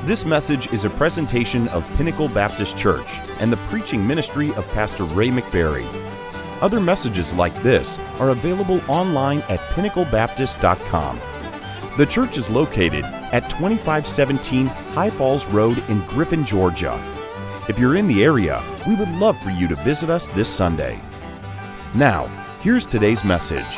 This message is a presentation of Pinnacle Baptist Church and the preaching ministry of Pastor Ray McBarry. Other messages like this are available online at pinnaclebaptist.com. The church is located at 2517 High Falls Road in Griffin, Georgia. If you're in the area, we would love for you to visit us this Sunday. Now, here's today's message.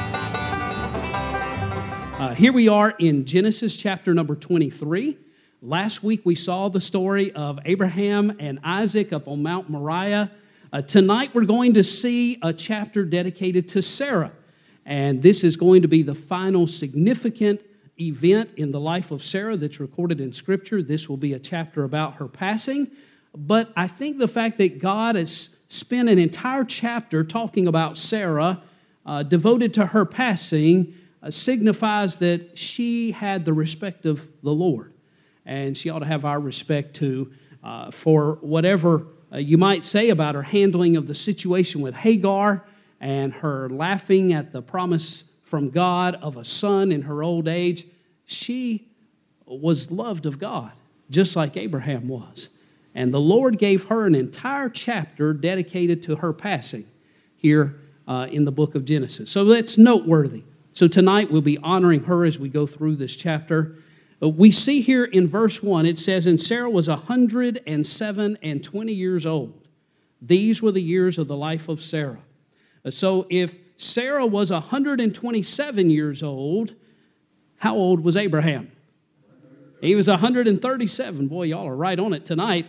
Here we are in Genesis chapter number 23. Last week we saw the story of Abraham and Isaac up on Mount Moriah. Tonight we're going to see a chapter dedicated to Sarah. And this is going to be the final significant event in the life of Sarah that's recorded in Scripture. This will be a chapter about her passing. But I think the fact that God has spent an entire chapter talking about Sarah, devoted to her passing, signifies that she had the respect of the Lord. And she ought to have our respect too, for whatever you might say about her handling of the situation with Hagar and her laughing at the promise from God of a son in her old age. She was loved of God, just like Abraham was. And the Lord gave her an entire chapter dedicated to her passing here in the book of Genesis. So that's noteworthy. So tonight we'll be honoring her as we go through this chapter. We see here in verse 1, it says, "And Sarah was 107 and 20 years old. These were the years of the life of Sarah." So if Sarah was 127 years old, how old was Abraham? He was 137. Boy, y'all are right on it tonight.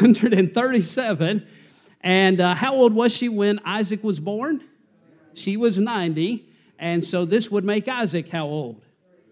137. And how old was she when Isaac was born? She was 90. And so this would make Isaac how old?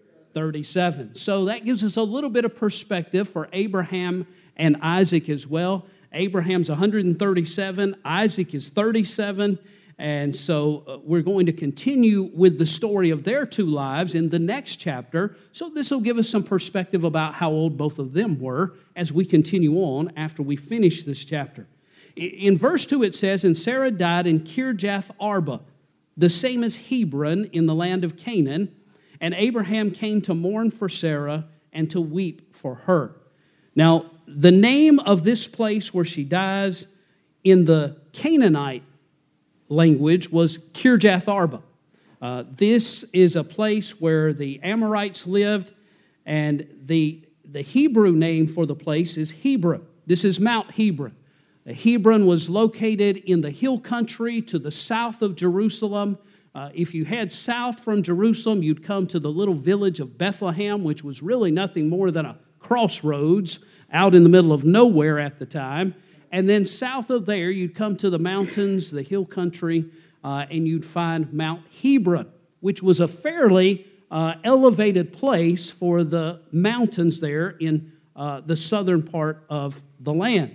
37. So that gives us a little bit of perspective for Abraham and Isaac as well. Abraham's 137, Isaac is 37, and so we're going to continue with the story of their two lives in the next chapter. So this will give us some perspective about how old both of them were as we continue on after we finish this chapter. In verse 2 it says, "And Sarah died in Kirjath Arba, the same as Hebron in the land of Canaan. And Abraham came to mourn for Sarah and to weep for her." Now, the name of this place where she dies in the Canaanite language was Kirjath Arba. This is a place where the Amorites lived, and the Hebrew name for the place is Hebron. This is Mount Hebron. Hebron was located in the hill country to the south of Jerusalem. If you head south from Jerusalem, you'd come to the little village of Bethlehem, which was really nothing more than a crossroads out in the middle of nowhere at the time. And then south of there, you'd come to the mountains, the hill country, and you'd find Mount Hebron, which was a fairly elevated place for the mountains there in the southern part of the land.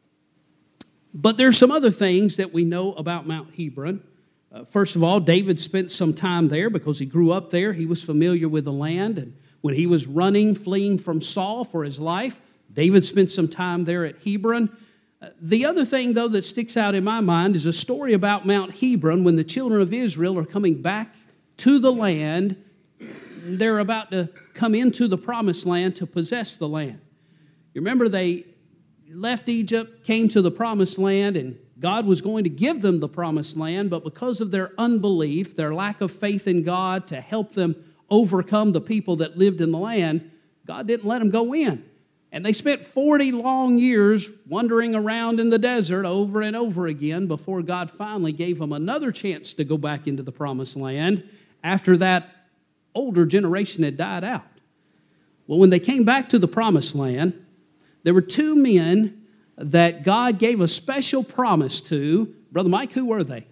But there's some other things that we know about Mount Hebron. First of all, David spent some time there because he grew up there. He was familiar with the land. And when he was fleeing from Saul for his life, David spent some time there at Hebron. The other thing, though, that sticks out in my mind is a story about Mount Hebron when the children of Israel are coming back to the land. They're about to come into the promised land to possess the land. You remember they left Egypt, came to the promised land, and God was going to give them the promised land, but because of their unbelief, their lack of faith in God to help them overcome the people that lived in the land, God didn't let them go in. And they spent 40 long years wandering around in the desert over and over again before God finally gave them another chance to go back into the promised land after that older generation had died out. Well, when they came back to the promised land, there were two men that God gave a special promise to. Brother Mike, who were they?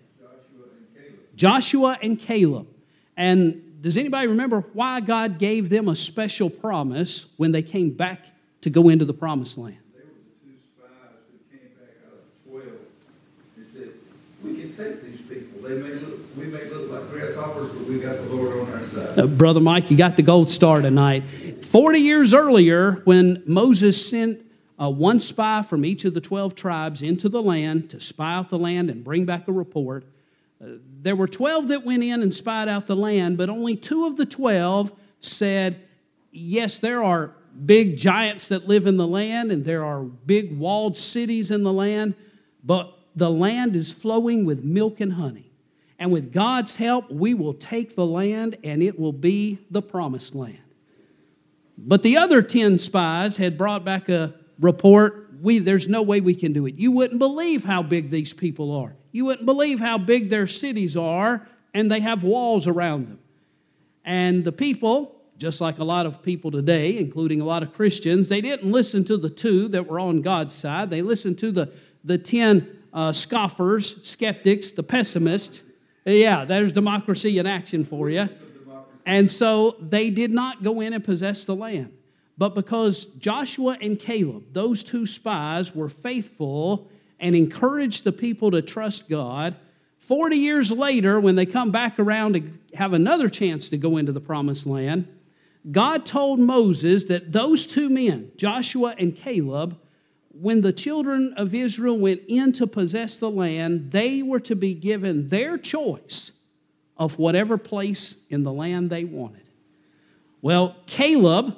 Joshua and Caleb. And does anybody remember why God gave them a special promise when they came back to go into the promised land? They were the two spies who came back out of 12. They said, we can take these people. We may look like grasshoppers, but we got the Lord on our side. Brother Mike, you got the gold star tonight. 40 years earlier, when Moses sent one spy from each of the 12 tribes into the land to spy out the land and bring back a report, there were 12 that went in and spied out the land, but only 2 of the 12 said, yes, there are big giants that live in the land, and there are big walled cities in the land, but the land is flowing with milk and honey. And with God's help, we will take the land, and it will be the promised land. But the other 10 spies had brought back a report, there's no way we can do it. You wouldn't believe how big these people are. You wouldn't believe how big their cities are, and they have walls around them. And the people, just like a lot of people today, including a lot of Christians, they didn't listen to the 2 that were on God's side. They listened to the 10 scoffers, skeptics, the pessimists. Yeah, there's democracy in action for you. And so they did not go in and possess the land. But because Joshua and Caleb, those 2 spies, were faithful and encouraged the people to trust God, 40 years later, when they come back around to have another chance to go into the promised land, God told Moses that those 2 men, Joshua and Caleb, when the children of Israel went in to possess the land, they were to be given their choice of whatever place in the land they wanted. Well, Caleb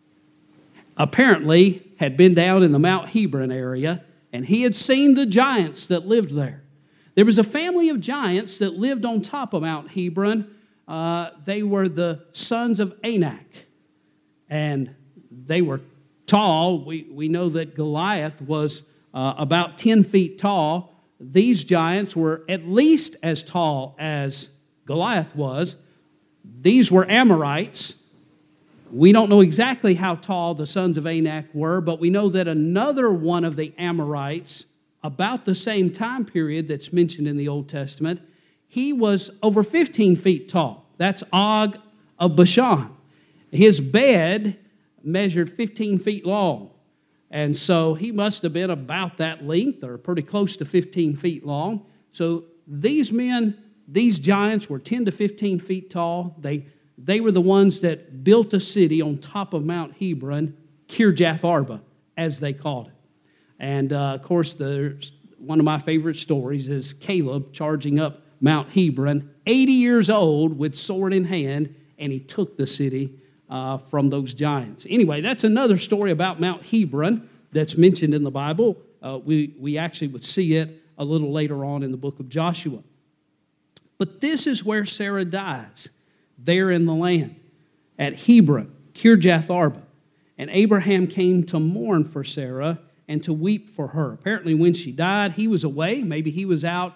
apparently had been down in the Mount Hebron area, and he had seen the giants that lived there. There was a family of giants that lived on top of Mount Hebron. They were the sons of Anak, and they were tall. We know that Goliath was about 10 feet tall. These giants were at least as tall as Goliath was. These were Amorites. We don't know exactly how tall the sons of Anak were, but we know that another one of the Amorites, about the same time period that's mentioned in the Old Testament, he was over 15 feet tall. That's Og of Bashan. His bed measured 15 feet long, and so he must have been about that length or pretty close to 15 feet long. So these men, these giants, were 10 to 15 feet tall. They were the ones that built a city on top of Mount Hebron, Kirjath Arba, as they called it. And, of course, one of my favorite stories is Caleb charging up Mount Hebron, 80 years old, with sword in hand, and he took the city from those giants. Anyway, that's another story about Mount Hebron that's mentioned in the Bible. We actually would see it a little later on in the book of Joshua. But this is where Sarah dies, there in the land, at Hebron, Kirjath Arba. And Abraham came to mourn for Sarah and to weep for her. Apparently when she died, he was away. Maybe he was out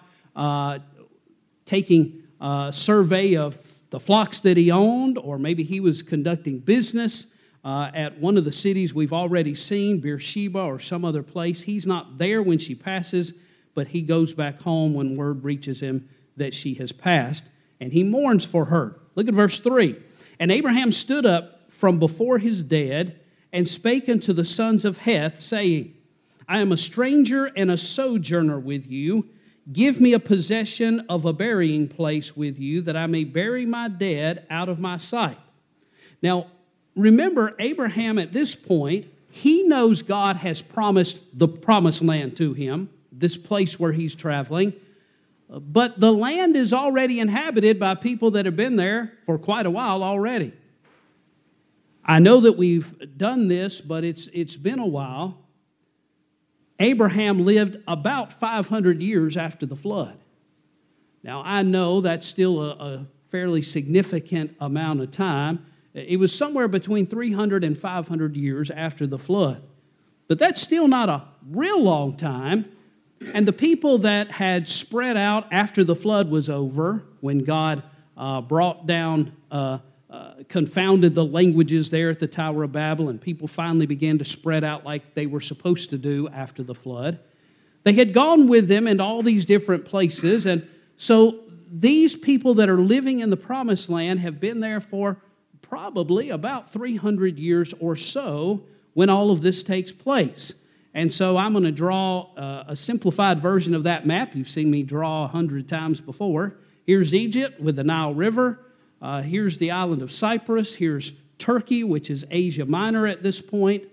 taking a survey of the flocks that he owned, or maybe he was conducting business at one of the cities we've already seen, Beersheba or some other place. He's not there when she passes, but he goes back home when word reaches him that she has passed, and he mourns for her. Look at verse 3. And Abraham stood up from before his dead and spake unto the sons of Heth, saying, I am a stranger and a sojourner with you. Give me a possession of a burying place with you, that I may bury my dead out of my sight. Now, remember, Abraham at this point, he knows God has promised the promised land to him, this place where he's traveling. But the land is already inhabited by people that have been there for quite a while already. I know that we've done this, but it's been a while. Abraham lived about 500 years after the flood. Now, I know that's still a fairly significant amount of time. It was somewhere between 300 and 500 years after the flood. But that's still not a real long time. And the people that had spread out after the flood was over, when God brought down, confounded the languages there at the Tower of Babel, and people finally began to spread out like they were supposed to do after the flood. They had gone with them in all these different places, and so these people that are living in the Promised Land have been there for probably about 300 years or so when all of this takes place. And so I'm going to draw a simplified version of that map. You've seen me draw 100 times before. Here's Egypt with the Nile River. Here's the island of Cyprus. Here's Turkey, which is Asia Minor at this point.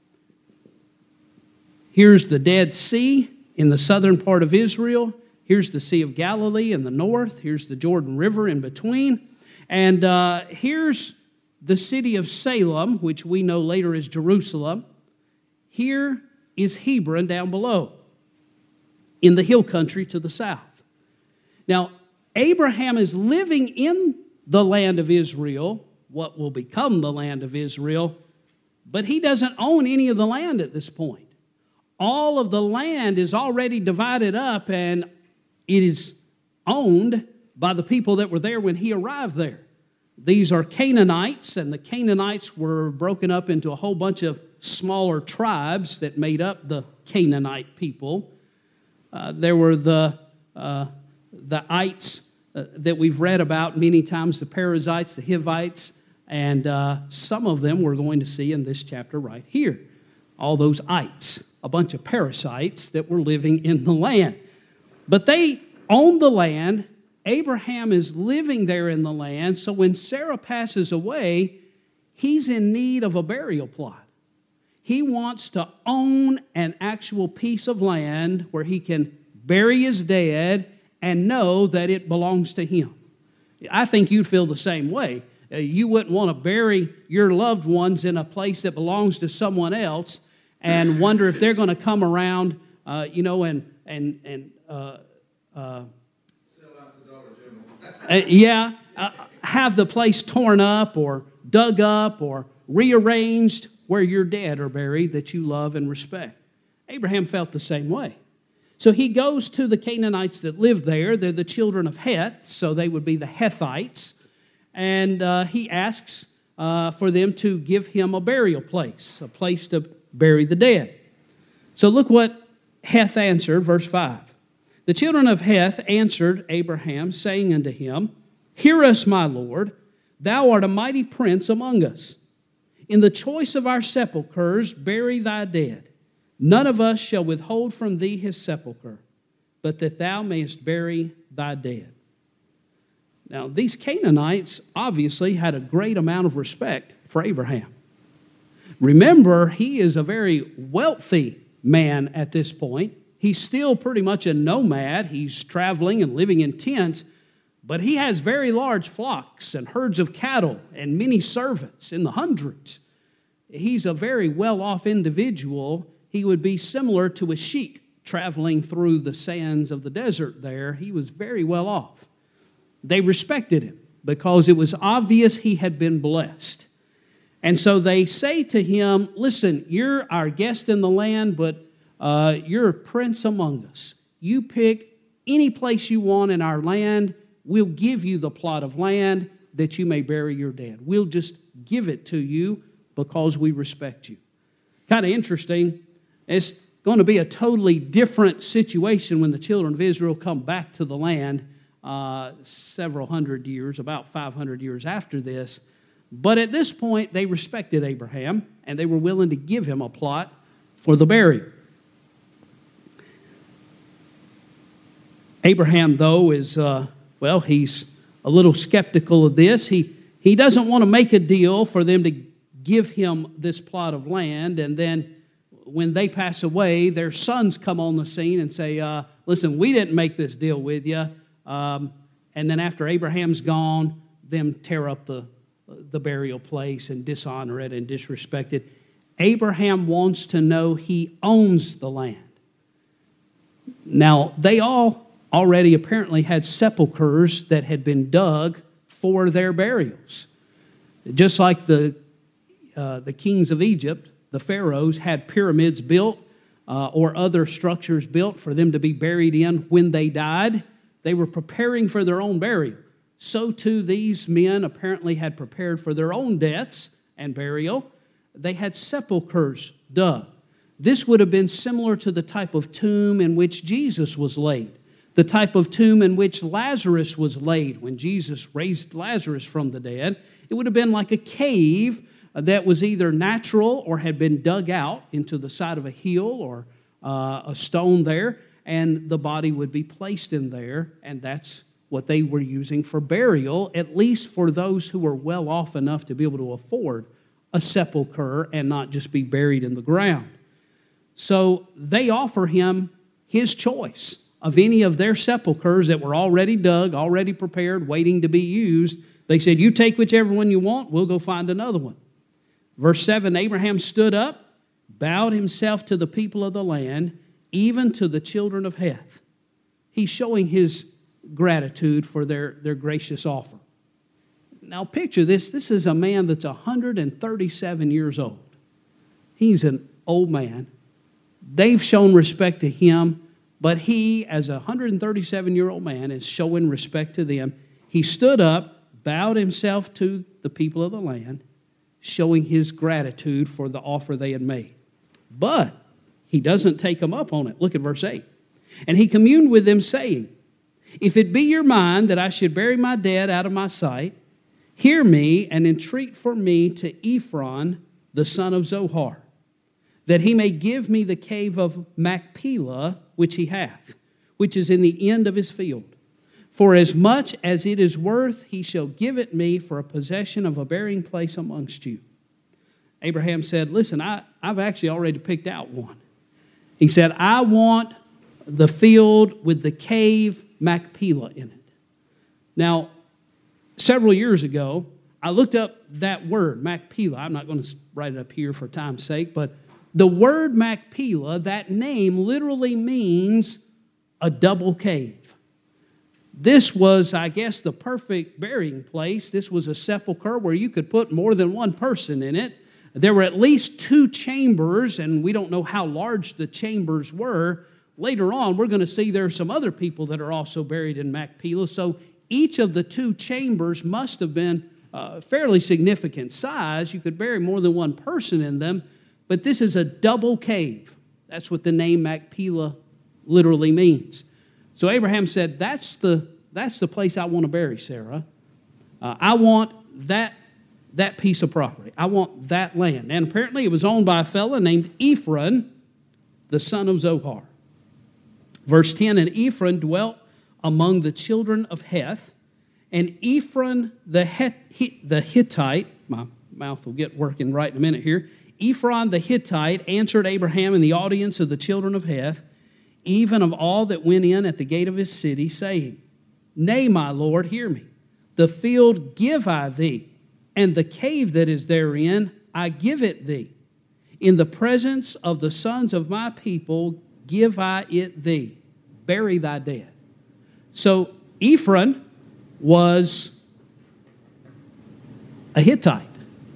Here's the Dead Sea in the southern part of Israel. Here's the Sea of Galilee in the north. Here's the Jordan River in between. And here's the city of Salem, which we know later as Jerusalem. Here is Hebron down below, in the hill country to the south. Now, Abraham is living in the land of Israel, what will become the land of Israel, but he doesn't own any of the land at this point. All of the land is already divided up, and it is owned by the people that were there when he arrived there. These are Canaanites, and the Canaanites were broken up into a whole bunch of smaller tribes that made up the Canaanite people. There were the ites that we've read about many times, the Perizzites, the Hivites, and some of them we're going to see in this chapter right here. All those ites, a bunch of parasites that were living in the land. But they owned the land. Abraham is living there in the land, so when Sarah passes away, he's in need of a burial plot. He wants to own an actual piece of land where he can bury his dead and know that it belongs to him. I think you'd feel the same way. You wouldn't want to bury your loved ones in a place that belongs to someone else and wonder if they're going to come around, Sell out to Dollar General. have the place torn up or dug up or rearranged where your dead are buried that you love and respect. Abraham felt the same way. So he goes to the Canaanites that lived there. They're the children of Heth, so they would be the Hethites. And he asks for them to give him a burial place, a place to bury the dead. So look what Heth answered, verse 5. The children of Heth answered Abraham, saying unto him, Hear us, my Lord, thou art a mighty prince among us. In the choice of our sepulchres bury thy dead. None of us shall withhold from thee his sepulchre, but that thou mayest bury thy dead. Now, these Canaanites obviously had a great amount of respect for Abraham. Remember, he is a very wealthy man at this point. He's still pretty much a nomad. He's traveling and living in tents, but he has very large flocks and herds of cattle and many servants in the hundreds. He's a very well-off individual. He would be similar to a sheik traveling through the sands of the desert there. He was very well off. They respected him because it was obvious he had been blessed. And so they say to him, Listen, you're our guest in the land, but you're a prince among us. You pick any place you want in our land. We'll give you the plot of land that you may bury your dead. We'll just give it to you because we respect you. Kind of interesting. It's going to be a totally different situation when the children of Israel come back to the land several hundred years, about 500 years after this. But at this point, they respected Abraham, and they were willing to give him a plot for the burial. Abraham, though, is, he's a little skeptical of this. He doesn't want to make a deal for them to give him this plot of land, and then when they pass away, their sons come on the scene and say, listen, we didn't make this deal with you. And then after Abraham's gone, them tear up the burial place and dishonor it and disrespect it. Abraham wants to know he owns the land. Now, they all already apparently had sepulchres that had been dug for their burials. Just like the kings of Egypt, the pharaohs had pyramids built or other structures built for them to be buried in when they died. They were preparing for their own burial. So too these men apparently had prepared for their own deaths and burial. They had sepulchres dug. This would have been similar to the type of tomb in which Jesus was laid, the type of tomb in which Lazarus was laid when Jesus raised Lazarus from the dead. It would have been like a cave that was either natural or had been dug out into the side of a hill or a stone there, and the body would be placed in there, and that's what they were using for burial, at least for those who were well off enough to be able to afford a sepulcher and not just be buried in the ground. So they offer him his choice of any of their sepulchers that were already dug, already prepared, waiting to be used. They said, you take whichever one you want, we'll go find another one. Verse 7, Abraham stood up, bowed himself to the people of the land, even to the children of Heth. He's showing his gratitude for their gracious offer. Now picture this. This is a man that's 137 years old. He's an old man. They've shown respect to him, but he, as a 137-year-old man, is showing respect to them. He stood up, bowed himself to the people of the land, showing his gratitude for the offer they had made. But he doesn't take them up on it. Look at verse 8. And he communed with them, saying, if it be your mind that I should bury my dead out of my sight, hear me and entreat for me to Ephron, the son of Zohar, that he may give me the cave of Machpelah, which he hath, which is in the end of his field. For as much as it is worth, he shall give it me for a possession of a burying place amongst you. Abraham said, listen, I've actually already picked out one. He said, I want the field with the cave Machpelah in it. Now, several years ago, I looked up that word, Machpelah. I'm not going to write it up here for time's sake, but the word Machpelah, that name literally means a double cave. This was, I guess, the perfect burying place. This was a sepulcher where you could put more than one person in it. There were at least 2 chambers, and we don't know how large the chambers were. Later on, we're going to see there are some other people that are also buried in Machpelah. So each of the 2 chambers must have been fairly significant size. You could bury more than one person in them. But this is a double cave. That's what the name Machpelah literally means. So Abraham said, that's the place I want to bury Sarah. I want that piece of property. I want that land. And apparently it was owned by a fellow named Ephron, the son of Zohar. Verse 10, and Ephron dwelt among the children of Heth, and Ephron the Hittite, my mouth will get working right in a minute here, Ephron the Hittite answered Abraham in the audience of the children of Heth, even of all that went in at the gate of his city, saying, nay, my Lord, hear me. The field give I thee, and the cave that is therein I give it thee. In the presence of the sons of my people give I it thee. Bury thy dead. So Ephron was a Hittite.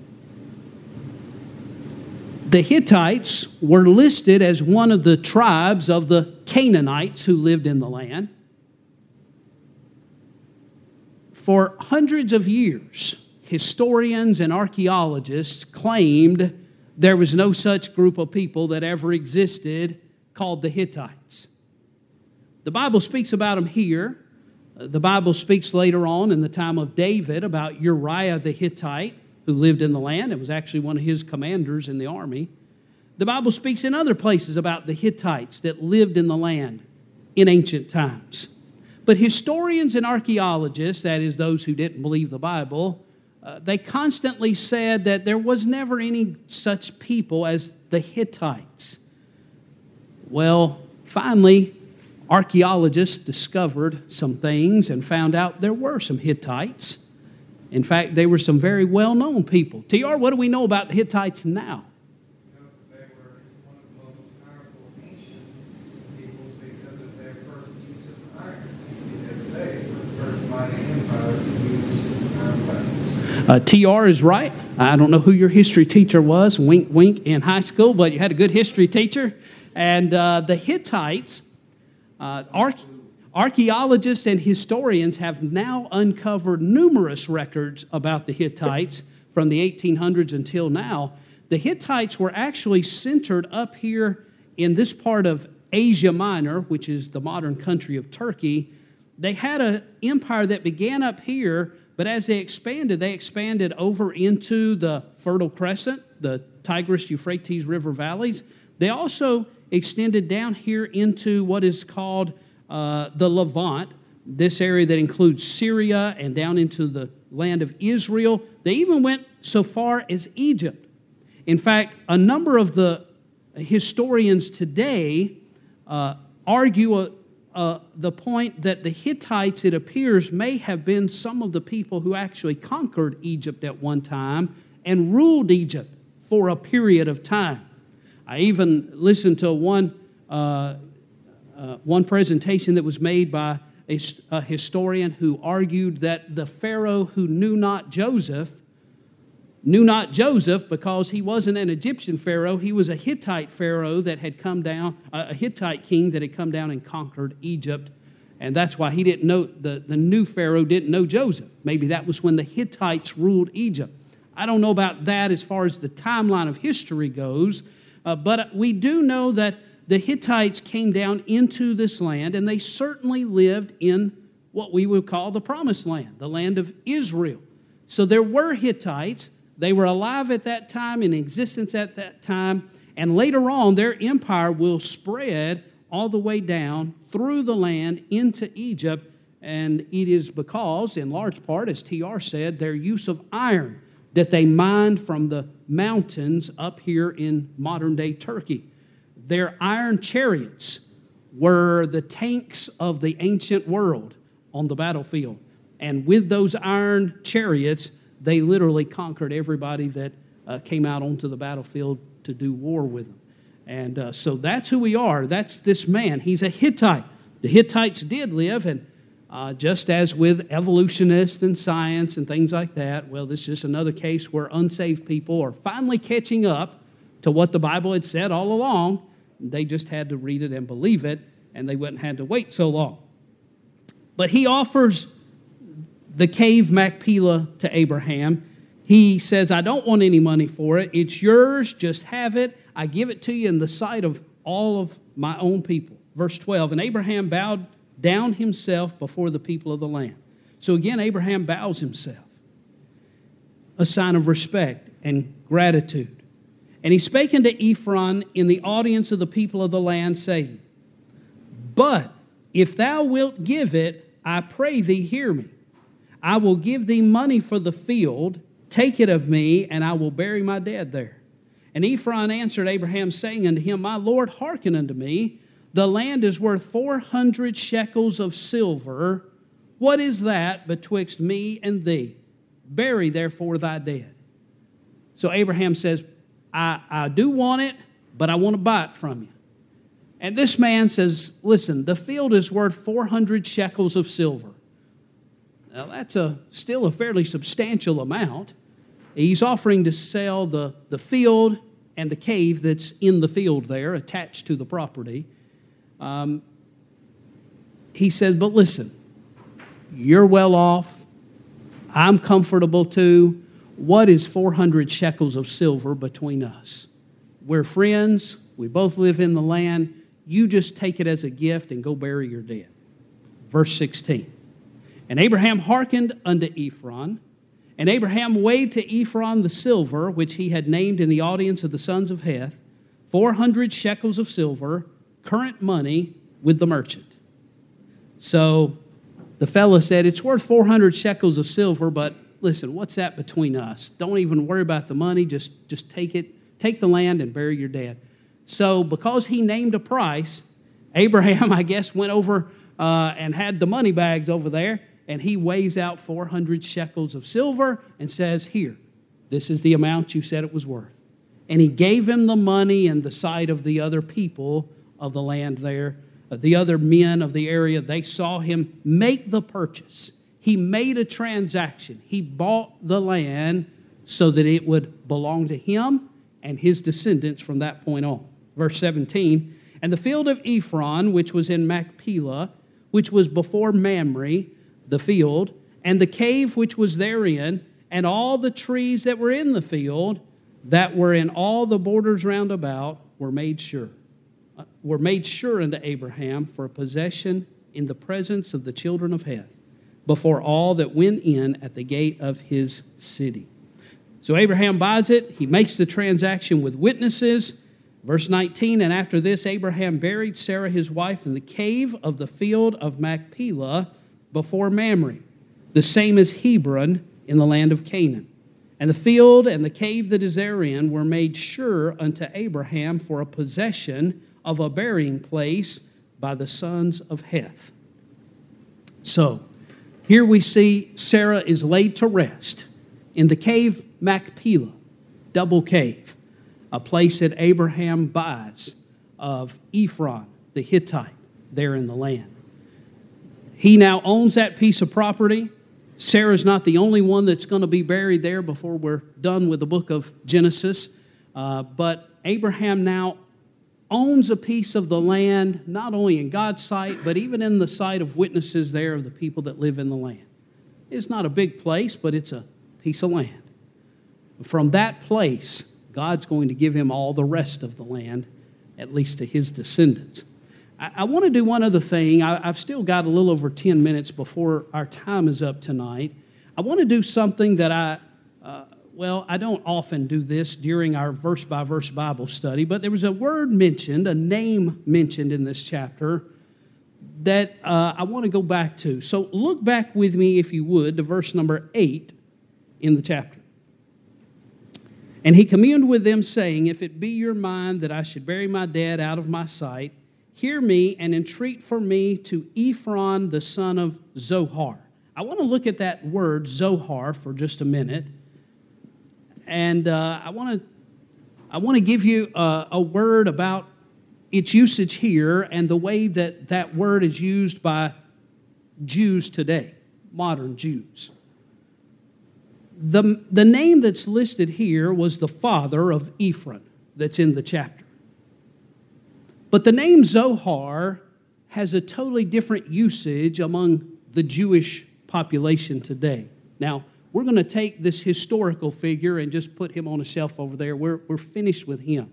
The Hittites were listed as one of the tribes of the Canaanites who lived in the land. For hundreds of years, historians and archaeologists claimed there was no such group of people that ever existed called the Hittites. The Bible speaks about them here. The Bible speaks later on in the time of David about Uriah the Hittite, who lived in the land. It was actually one of his commanders in the army. The Bible speaks in other places about the Hittites that lived in the land in ancient times. But historians and archaeologists, that is those who didn't believe the Bible, they constantly said that there was never any such people as the Hittites. Well, finally, archaeologists discovered some things and found out there were some Hittites. In fact, they were some very well-known people. TR, what do we know about the Hittites now? They were one of the most powerful ancient peoples because of their first use of iron. Because they were the first mighty empire to use iron weapons. TR is right. I don't know who your history teacher was, wink, wink, in high school, but you had a good history teacher. And the Hittites, archaeologists and historians have now uncovered numerous records about the Hittites from the 1800s until now. The Hittites were actually centered up here in this part of Asia Minor, which is the modern country of Turkey. They had an empire that began up here, but as they expanded over into the Fertile Crescent, the Tigris-Euphrates River valleys. They also extended down here into what is called the Levant, this area that includes Syria and down into the land of Israel. They even went so far as Egypt. In fact, a number of the historians today argue the point that the Hittites, it appears, may have been some of the people who actually conquered Egypt at one time and ruled Egypt for a period of time. I even listened to one presentation that was made by a historian who argued that the Pharaoh who knew not Joseph because he wasn't an Egyptian Pharaoh. He was a Hittite Pharaoh that had come down, a Hittite king that had come down and conquered Egypt. And that's why he didn't know, the new Pharaoh didn't know Joseph. Maybe that was when the Hittites ruled Egypt. I don't know about that as far as the timeline of history goes, but we do know that the Hittites came down into this land, and they certainly lived in what we would call the Promised Land, the land of Israel. So there were Hittites. They were alive at that time, in existence at that time, and later on their empire will spread all the way down through the land into Egypt, and it is because, in large part, as T.R. said, their use of iron that they mined from the mountains up here in modern-day Turkey. Their iron chariots were the tanks of the ancient world on the battlefield. And with those iron chariots, they literally conquered everybody that came out onto the battlefield to do war with them. And so that's who we are. That's this man. He's a Hittite. The Hittites did live, and just as with evolutionists and science and things like that, well, this is just another case where unsaved people are finally catching up to what the Bible had said all along. They just had to read it and believe it, and they wouldn't have to wait so long. But he offers the cave Machpelah to Abraham. He says, I don't want any money for it. It's yours. Just have it. I give it to you in the sight of all of my own people. Verse 12, and Abraham bowed down himself before the people of the land. So again, Abraham bows himself, a sign of respect and gratitude. And he spake unto Ephron in the audience of the people of the land, saying, but if thou wilt give it, I pray thee, hear me. I will give thee money for the field. Take it of me, and I will bury my dead there. And Ephron answered Abraham, saying unto him, my Lord, hearken unto me. The land is worth 400 shekels of silver. What is that betwixt me and thee? Bury therefore thy dead. So Abraham says, I do want it, but I want to buy it from you. And this man says, listen, the field is worth 400 shekels of silver. Now, that's still a fairly substantial amount. He's offering to sell the field and the cave that's in the field there, attached to the property. He says, but listen, you're well off. I'm comfortable too. What is 400 shekels of silver between us? We're friends. We both live in the land. You just take it as a gift and go bury your dead. Verse 16. And Abraham hearkened unto Ephron, and Abraham weighed to Ephron the silver, which he had named in the audience of the sons of Heth, 400 shekels of silver, current money, with the merchant. So the fellow said, it's worth 400 shekels of silver, but listen, what's that between us? Don't even worry about the money. Just take it. Take the land and bury your dead. So because he named a price, Abraham, I guess, went over and had the money bags over there, and he weighs out 400 shekels of silver and says, here, this is the amount you said it was worth. And he gave him the money in the sight of the other people of the land there, the other men of the area. They saw him make the purchase. He made a transaction. He bought the land so that it would belong to him and his descendants from that point on. Verse 17, and the field of Ephron, which was in Machpelah, which was before Mamre, the field, and the cave which was therein, and all the trees that were in the field, that were in all the borders round about, were made sure unto Abraham for a possession in the presence of the children of Heth, before all that went in at the gate of his city. So Abraham buys it. He makes the transaction with witnesses. Verse 19, and after this Abraham buried Sarah his wife in the cave of the field of Machpelah before Mamre, the same as Hebron in the land of Canaan. And the field and the cave that is therein were made sure unto Abraham for a possession of a burying place by the sons of Heth. So, here we see Sarah is laid to rest in the cave Machpelah, double cave, a place that Abraham buys of Ephron, the Hittite, there in the land. He now owns that piece of property. Sarah's not the only one that's going to be buried there before we're done with the book of Genesis. But Abraham now owns a piece of the land, not only in God's sight, but even in the sight of witnesses there of the people that live in the land. It's not a big place, but it's a piece of land. From that place, God's going to give him all the rest of the land, at least to his descendants. I want to do one other thing. I've still got a little over 10 minutes before our time is up tonight. I want to do something that I don't often do this during our verse-by-verse Bible study, but there was a word mentioned, a name mentioned in this chapter that I want to go back to. So look back with me, if you would, to verse number 8 in the chapter. And he communed with them, saying, If it be your mind that I should bury my dead out of my sight, hear me and entreat for me to Ephron the son of Zohar. I want to look at that word Zohar for just a minute. And I want to give you a word about its usage here and the way that that word is used by Jews today, modern Jews. The name that's listed here was the father of Ephron that's in the chapter. But the name Zohar has a totally different usage among the Jewish population today. Now, we're going to take this historical figure and just put him on a shelf over there. We're finished with him.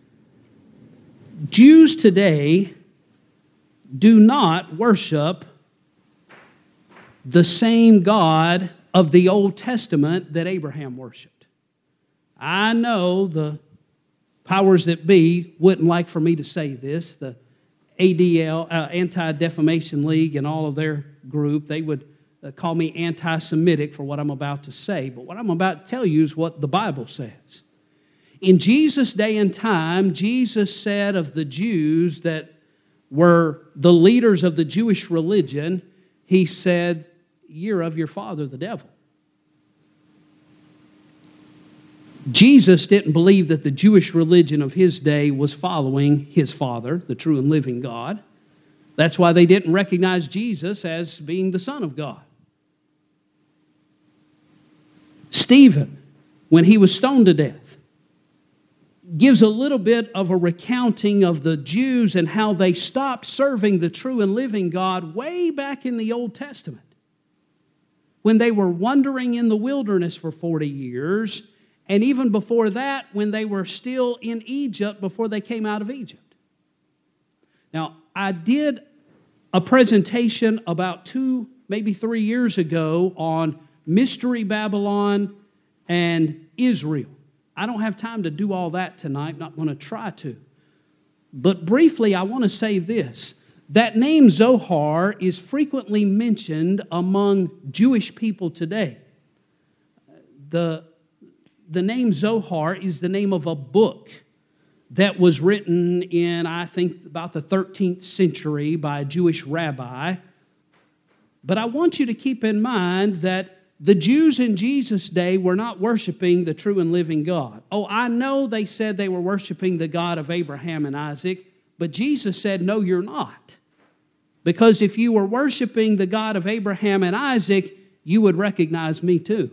Jews today do not worship the same God of the Old Testament that Abraham worshiped. I know the powers that be wouldn't like for me to say this. The ADL, Anti-Defamation League, and all of their group, they would call me anti-Semitic for what I'm about to say. But what I'm about to tell you is what the Bible says. In Jesus' day and time, Jesus said of the Jews that were the leaders of the Jewish religion, he said, "You're of your father, the devil." Jesus didn't believe that the Jewish religion of his day was following his Father, the true and living God. That's why they didn't recognize Jesus as being the Son of God. Stephen, when he was stoned to death, gives a little bit of a recounting of the Jews and how they stopped serving the true and living God way back in the Old Testament, when they were wandering in the wilderness for 40 years, and even before that, when they were still in Egypt before they came out of Egypt. Now, I did a presentation about 2, maybe 3 years ago on Mystery Babylon and Israel. I don't have time to do all that tonight. I'm not going to try to. But briefly, I want to say this. That name Zohar is frequently mentioned among Jewish people today. The name Zohar is the name of a book that was written in, I think, about the 13th century by a Jewish rabbi. But I want you to keep in mind that the Jews in Jesus' day were not worshiping the true and living God. Oh, I know they said they were worshiping the God of Abraham and Isaac, but Jesus said, no, you're not. Because if you were worshiping the God of Abraham and Isaac, you would recognize me too.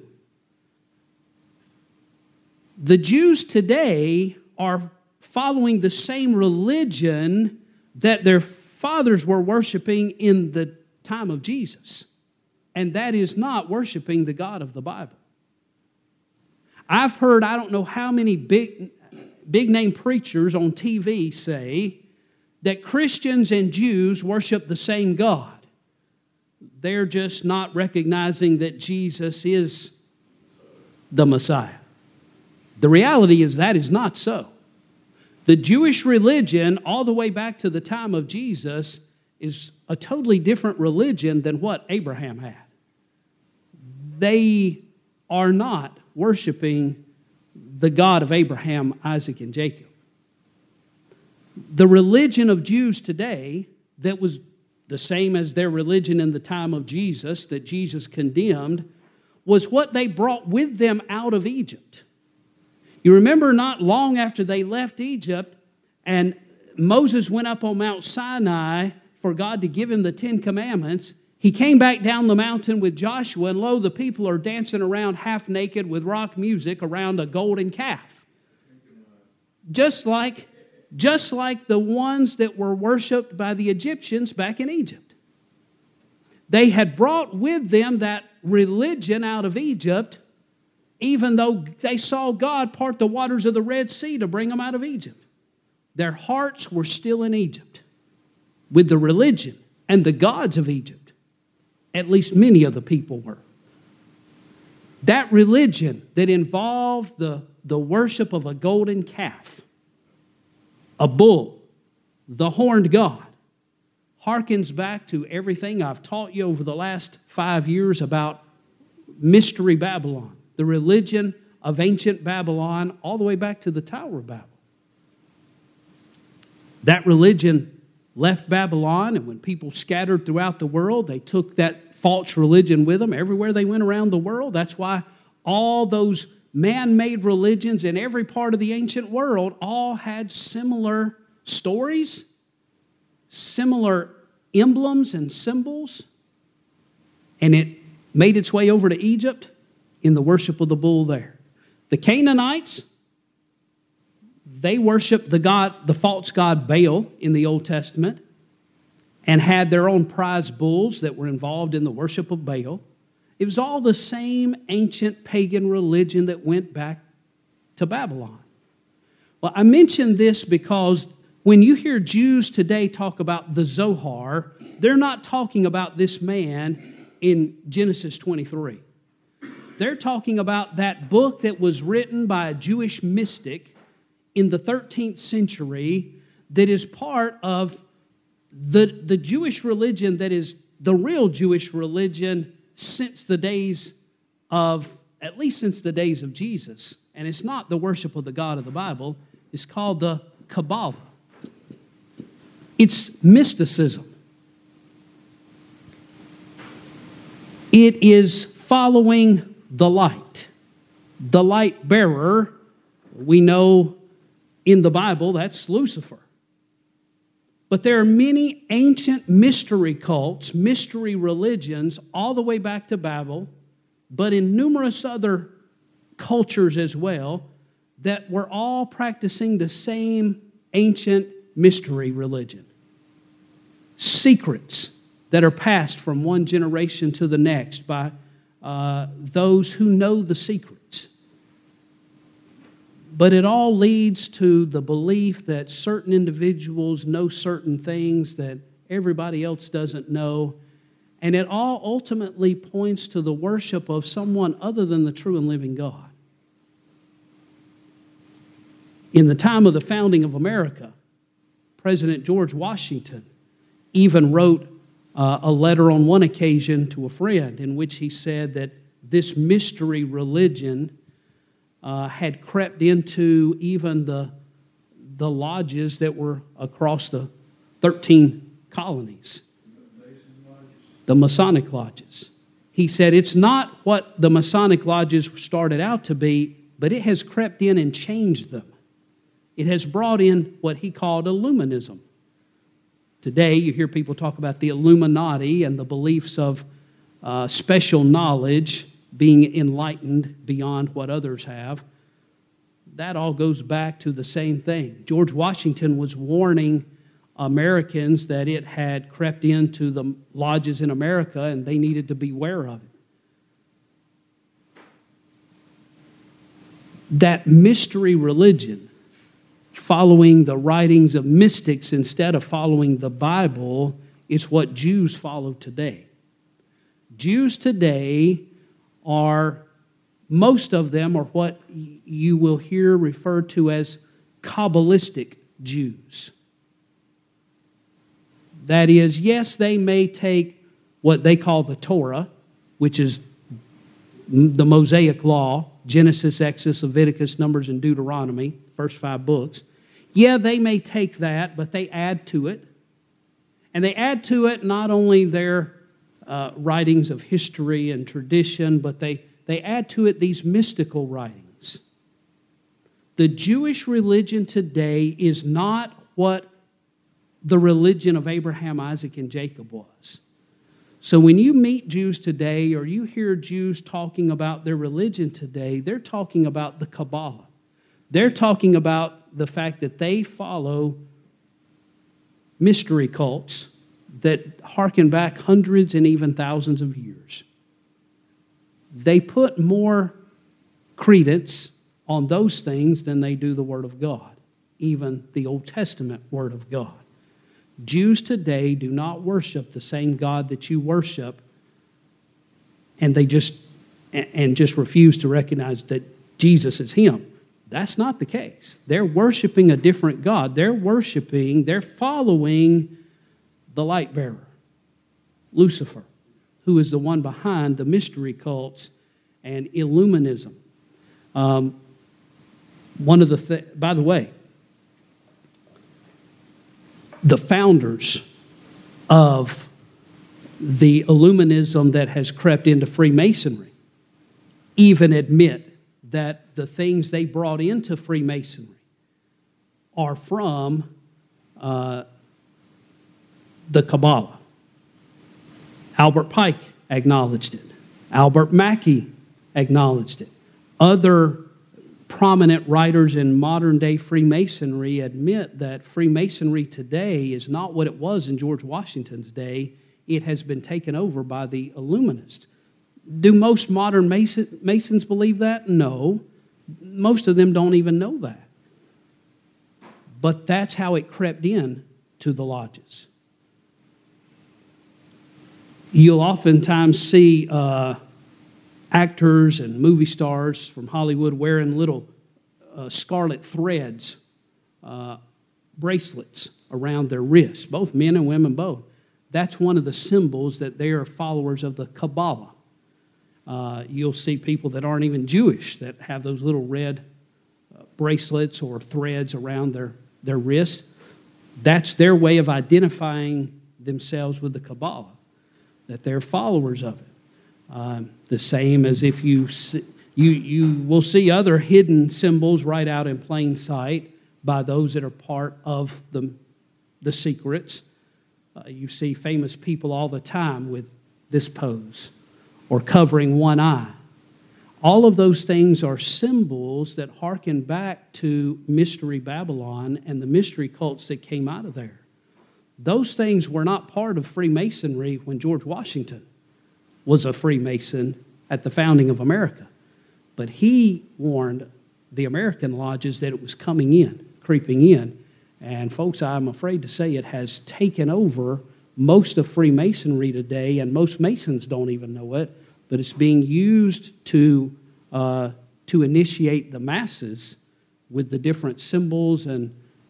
The Jews today are following the same religion that their fathers were worshiping in the time of Jesus. And that is not worshiping the God of the Bible. I've heard, I don't know how many big name preachers on TV say that Christians and Jews worship the same God. They're just not recognizing that Jesus is the Messiah. The reality is that is not so. The Jewish religion, all the way back to the time of Jesus, is a totally different religion than what Abraham had. They are not worshiping the God of Abraham, Isaac, and Jacob. The religion of Jews today, that was the same as their religion in the time of Jesus, that Jesus condemned, was what they brought with them out of Egypt. You remember not long after they left Egypt and Moses went up on Mount Sinai for God to give him the 10 Commandments, he came back down the mountain with Joshua, and lo, the people are dancing around half naked with rock music around a golden calf. Just like the ones that were worshipped by the Egyptians back in Egypt. They had brought with them that religion out of Egypt, even though they saw God part the waters of the Red Sea to bring them out of Egypt. Their hearts were still in Egypt with the religion and the gods of Egypt. At least many of the people were. That religion that involved the worship of a golden calf, a bull, the horned god, harkens back to everything I've taught you over the last 5 years about Mystery Babylon, the religion of ancient Babylon, all the way back to the Tower of Babel. That religion left Babylon, and when people scattered throughout the world, they took that false religion with them everywhere they went around the world. That's why all those man-made religions in every part of the ancient world all had similar stories, similar emblems and symbols, and it made its way over to Egypt in the worship of the bull there. The Canaanites, they worshiped the false god Baal in the Old Testament and had their own prize bulls that were involved in the worship of Baal. It was all the same ancient pagan religion that went back to Babylon. Well, I mention this because when you hear Jews today talk about the Zohar, they're not talking about this man in Genesis 23. They're talking about that book that was written by a Jewish mystic in the 13th century that is part of the Jewish religion that is the real Jewish religion since the days of, at least since the days of Jesus. And it's not the worship of the God of the Bible. It's called the Kabbalah. It's mysticism. It is following the light. The light bearer, we know in the Bible, that's Lucifer. But there are many ancient mystery cults, mystery religions, all the way back to Babel, but in numerous other cultures as well, that were all practicing the same ancient mystery religion. Secrets that are passed from one generation to the next by those who know the secrets. But it all leads to the belief that certain individuals know certain things that everybody else doesn't know. And it all ultimately points to the worship of someone other than the true and living God. In the time of the founding of America, President George Washington even wrote a letter on one occasion to a friend in which he said that this mystery religion had crept into even the lodges that were across the 13 colonies, the Masonic lodges. He said it's not what the Masonic lodges started out to be, but it has crept in and changed them. It has brought in what he called Illuminism. Today, you hear people talk about the Illuminati and the beliefs of special knowledge, being enlightened beyond what others have. That all goes back to the same thing. George Washington was warning Americans that it had crept into the lodges in America and they needed to beware of it. That mystery religion, following the writings of mystics instead of following the Bible, is what Jews follow today. Jews today are, most of them are what you will hear referred to as Kabbalistic Jews. That is, yes, they may take what they call the Torah, which is the Mosaic Law, Genesis, Exodus, Leviticus, Numbers, and Deuteronomy, first 5 books. Yeah, they may take that, but they add to it. And they add to it not only their writings of history and tradition, but they add to it these mystical writings. The Jewish religion today is not what the religion of Abraham, Isaac, and Jacob was. So when you meet Jews today or you hear Jews talking about their religion today, they're talking about the Kabbalah. They're talking about the fact that they follow mystery cults that harken back hundreds and even thousands of years. They put more credence on those things than they do the Word of God, even the Old Testament Word of God. Jews today do not worship the same God that you worship, and they just refuse to recognize that Jesus is Him. That's not the case. They're worshiping a different God. They're following the light bearer, Lucifer, who is the one behind the mystery cults and Illuminism. By the way, the founders of the Illuminism that has crept into Freemasonry even admit that the things they brought into Freemasonry are from the Kabbalah. Albert Pike acknowledged it. Albert Mackey acknowledged it. Other prominent writers in modern-day Freemasonry admit that Freemasonry today is not what it was in George Washington's day. It has been taken over by the Illuminists. Do most modern Masons believe that? No. Most of them don't even know that. But that's how it crept in to the lodges. You'll oftentimes see actors and movie stars from Hollywood wearing little scarlet threads, bracelets around their wrists, both men and women both. That's one of the symbols that they are followers of the Kabbalah. You'll see people that aren't even Jewish that have those little red bracelets or threads around their wrists. That's their way of identifying themselves with the Kabbalah, that they're followers of it. The same as if you will see other hidden symbols right out in plain sight by those that are part of the secrets. You see famous people all the time with this pose or covering one eye. All of those things are symbols that harken back to Mystery Babylon and the mystery cults that came out of there. Those things were not part of Freemasonry when George Washington was a Freemason at the founding of America. But he warned the American lodges that it was coming in, creeping in. And folks, I'm afraid to say it has taken over most of Freemasonry today, and most Masons don't even know it, but it's being used to initiate the masses with the different symbols and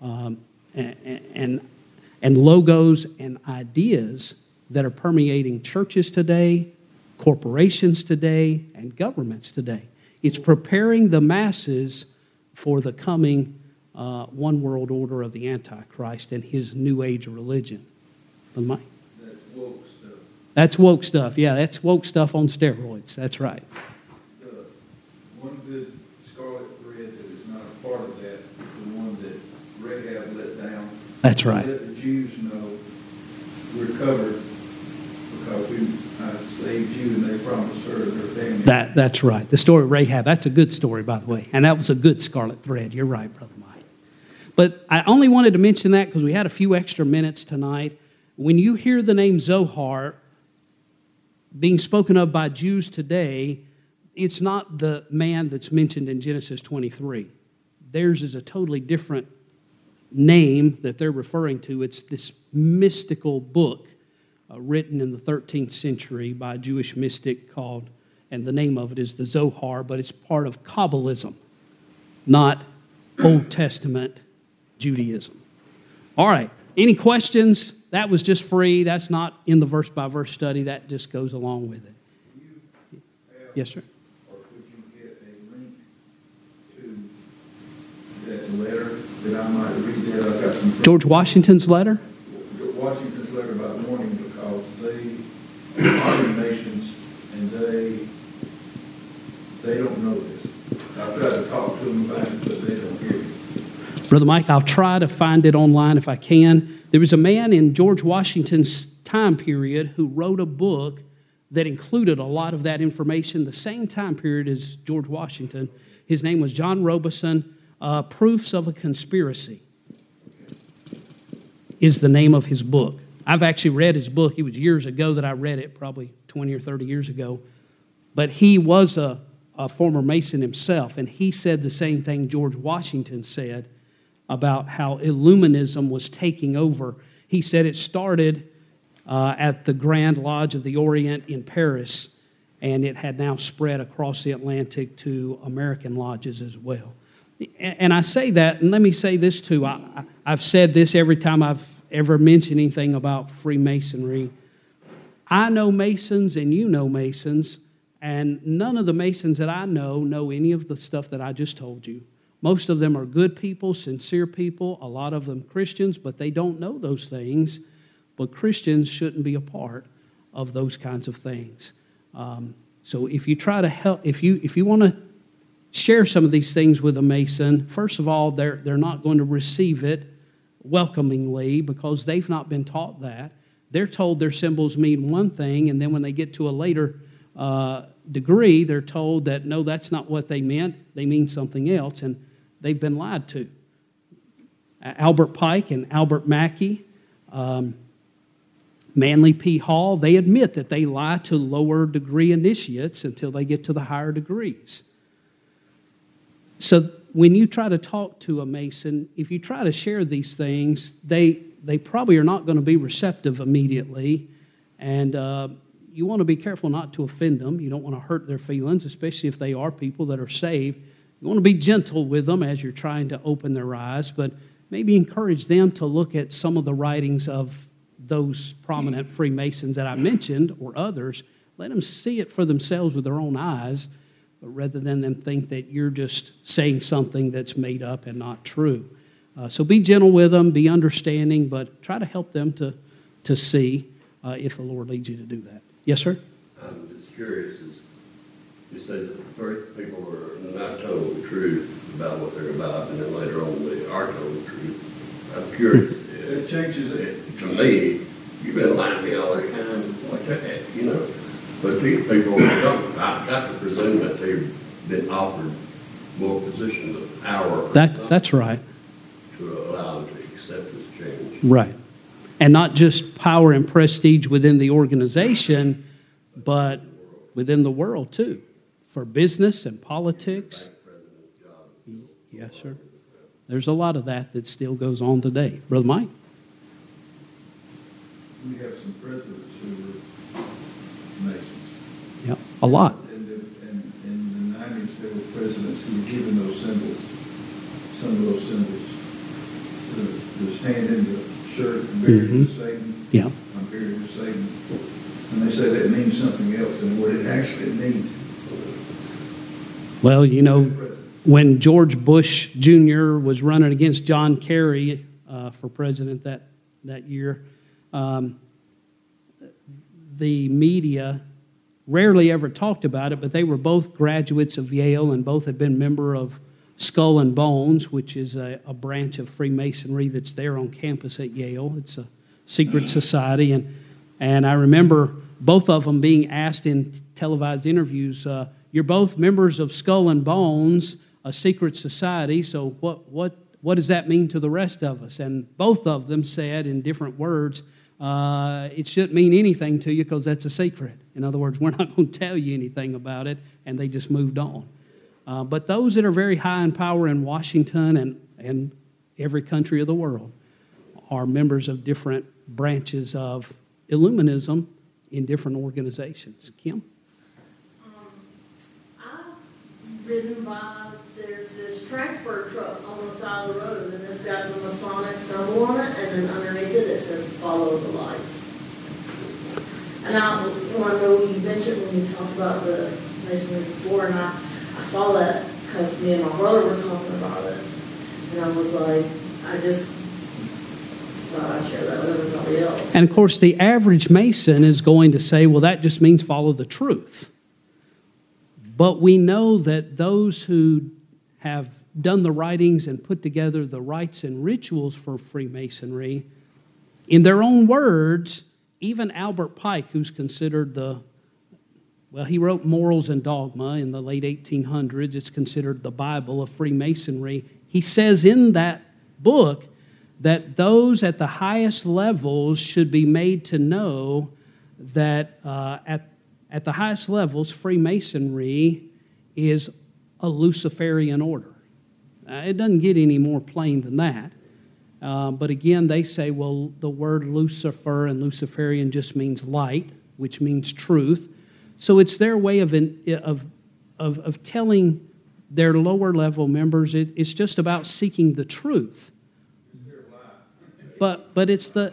logos and ideas that are permeating churches today, corporations today, and governments today. It's preparing the masses for the coming one world order of the Antichrist and his new age religion. Mike? That's woke stuff. That's woke stuff. Yeah, that's woke stuff on steroids. That's right. The one good scarlet thread that is not a part of that is the one that Rahab let down. That's right. Let the Jews know we're covered because I saved you and they promised her and her family. That's right. The story of Rahab, that's a good story, by the way. And that was a good scarlet thread. You're right, Brother Mike. But I only wanted to mention that because we had a few extra minutes tonight. When you hear the name Zohar being spoken of by Jews today, it's not the man that's mentioned in Genesis 23. Theirs is a totally different name that they're referring to. It's this mystical book written in the 13th century by a Jewish mystic called, and the name of it is the Zohar, but it's part of Kabbalism, not Old Testament Judaism. All right, any questions? That was just free. That's not in the verse-by-verse study. That just goes along with it. Yes, sir? Or could you get a link to that letter that I might read that? I've got some George Washington's letter? Washington's letter by are in Masons, and they don't know this. I've tried to talk to them about it, but they don't hear me. Brother Mike, I'll try to find it online if I can. There was a man in George Washington's time period who wrote a book that included a lot of that information, the same time period as George Washington. His name was John Robeson. Proofs of a Conspiracy is the name of his book. I've actually read his book. It was years ago that I read it, probably 20 or 30 years ago. But he was a former Mason himself, and he said the same thing George Washington said about how Illuminism was taking over. He said it started at the Grand Lodge of the Orient in Paris, and it had now spread across the Atlantic to American lodges as well. And I say that, and let me say this too. I've said this every time I've ever mentioned anything about Freemasonry. I know Masons and you know Masons, and none of the Masons that I know any of the stuff that I just told you. Most of them are good people, sincere people, a lot of them Christians, but they don't know those things. But Christians shouldn't be a part of those kinds of things. So if you try to help, if you want to share some of these things with a Mason, first of all, they're not going to receive it welcomingly because they've not been taught that. They're told their symbols mean one thing, and then when they get to a later degree, they're told that, no, that's not what they meant. They mean something else, and they've been lied to. Albert Pike and Albert Mackey, Manly P. Hall, they admit that they lie to lower degree initiates until they get to the higher degrees. So when you try to talk to a Mason, if you try to share these things, they probably are not going to be receptive immediately, and you want to be careful not to offend them. You don't want to hurt their feelings, especially if they are people that are saved. You want to be gentle with them as you're trying to open their eyes, but maybe encourage them to look at some of the writings of those prominent Freemasons that I mentioned or others. Let them see it for themselves with their own eyes, but rather than them think that you're just saying something that's made up and not true. So be gentle with them, be understanding, but try to help them to see if the Lord leads you to do that. Yes, sir? I'm just curious, you say that first people are not told the truth about what they're about, and then later on they are told the truth. I'm curious. It changes it. To me, you've been lying to me all the time like that, you know. But these people, I've got to presume that they've been offered more positions of power. That's right. To allow them to accept this change. Right. And not just power and prestige within the organization, but within the world too, for business and politics. Yes, sir. There's a lot of that still goes on today. Brother Mike? We have some presidents who were Masons. Yep, a lot. In the 90s, there were presidents who were given those symbols, some of those symbols. The hand in the shirt, buried with Satan. Yeah. I'm buried with Satan. And they say that means something else than what it actually means. Well, you know, when George Bush Jr. was running against John Kerry for president that year, the media rarely ever talked about it, but they were both graduates of Yale and both had been member of Skull and Bones, which is a branch of Freemasonry that's there on campus at Yale. It's a secret society. And I remember both of them being asked in televised interviews, you're both members of Skull and Bones, a secret society, so what does that mean to the rest of us? And both of them said in different words, it shouldn't mean anything to you because that's a secret. In other words, we're not going to tell you anything about it, and they just moved on. But those that are very high in power in Washington and every country of the world are members of different branches of Illuminism in different organizations. Kim? I've ridden by, there's this transfer truck on the side of the road, and it's got the Masonic symbol on it, and then underneath it says, follow the lights. And I know you mentioned when you talked about the Masonry before, and I saw that because me and my brother were talking about it. And I was like, thought I'd share that with everybody else. And of course, the average Mason is going to say, well, that just means follow the truth. But we know that those who have done the writings and put together the rites and rituals for Freemasonry, in their own words, even Albert Pike, who's considered he wrote Morals and Dogma in the late 1800s. It's considered the Bible of Freemasonry. He says in that book that those at the highest levels should be made to know that at the highest levels, Freemasonry is a Luciferian order. It doesn't get any more plain than that. But again, they say, well, the word Lucifer and Luciferian just means light, which means truth. So it's their way of telling their lower level members it's just about seeking the truth. But it's the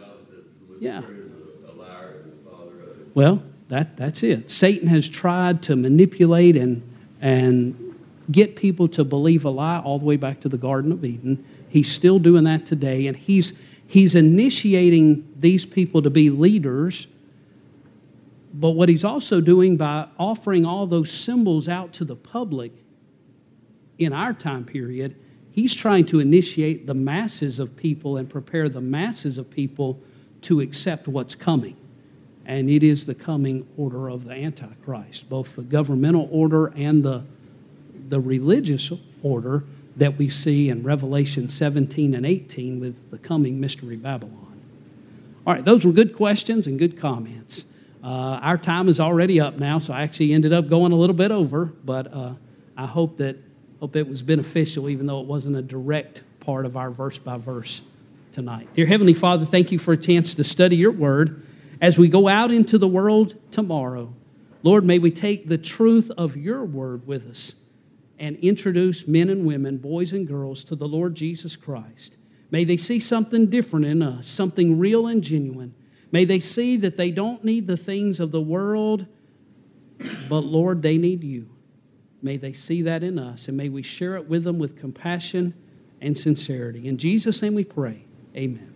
well, that's it. Satan has tried to manipulate and get people to believe a lie all the way back to the Garden of Eden. He's still doing that today, and he's initiating these people to be leaders. But what he's also doing by offering all those symbols out to the public in our time period, he's trying to initiate the masses of people and prepare the masses of people to accept what's coming. And it is the coming order of the Antichrist, both the governmental order and the religious order that we see in Revelation 17 and 18 with the coming Mystery Babylon. All right, those were good questions and good comments. Our time is already up now, so I actually ended up going a little bit over, but I hope it was beneficial, even though it wasn't a direct part of our verse-by-verse tonight. Dear Heavenly Father, thank you for a chance to study your word as we go out into the world tomorrow. Lord, may we take the truth of your word with us and introduce men and women, boys and girls, to the Lord Jesus Christ. May they see something different in us, something real and genuine. May they see that they don't need the things of the world, but Lord, they need you. May they see that in us, and may we share it with them with compassion and sincerity. In Jesus' name we pray. Amen.